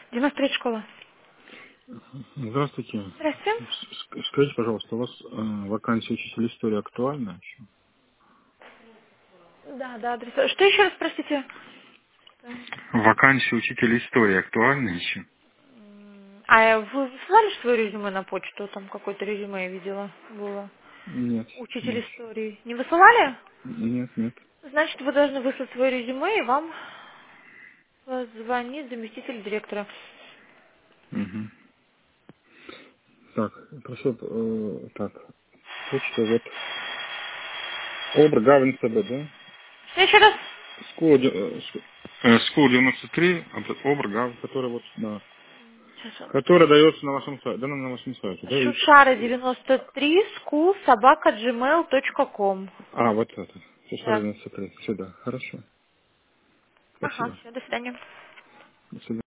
93 школа. Здравствуйте. Здравствуйте. Скажите, пожалуйста, у вас вакансия учителя истории актуальна еще? Да, да, адрес. Что еще раз, простите? Вакансия учителя истории актуальна еще? А вы высылали свое резюме на почту? Там какое-то резюме я видела было. Нет, Учитель нет. истории. Не высылали? Нет, нет. Значит, вы должны выслать свое резюме, и вам позвонит заместитель директора. Угу. Так, прошу, так, почта вот. Обр Гавань СБ, да? Что еще раз? Скул 93, Обр Гавань, который вот, да. Сейчас. Который дается на вашем сайте, да, на вашем сайте, да? Шушара 93 school собака gmail.com. Вот это. Все, Да. сюда. Хорошо. Ага, Спасибо. все, до свидания. До свидания.